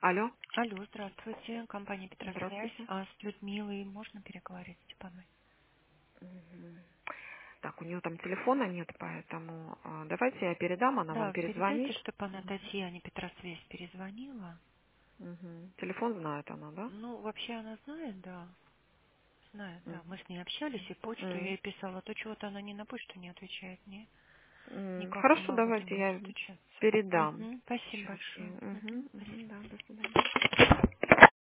Алло, Алло, здравствуйте. Компания Петросвязь. здравствуйте. С Людмилой можно переговорить, Степановой? Мгм. Так, у нее там телефона нет, поэтому давайте я передам, она вам Да, передайте, перезвонит. чтобы она Татьяне Петросвязь перезвонила. Мгм. Телефон знает она, да? Ну, вообще она знает, да. Знает, да. М. Мы с ней общались, и почту я М. ей писала. То чего-то она не на почту не отвечает мне. Никак не Хорошо, могу до давайте нее я достучаться. передам. Спасибо Сейчас. большое. Мгм. Спасибо. Мгм. Да, до свидания.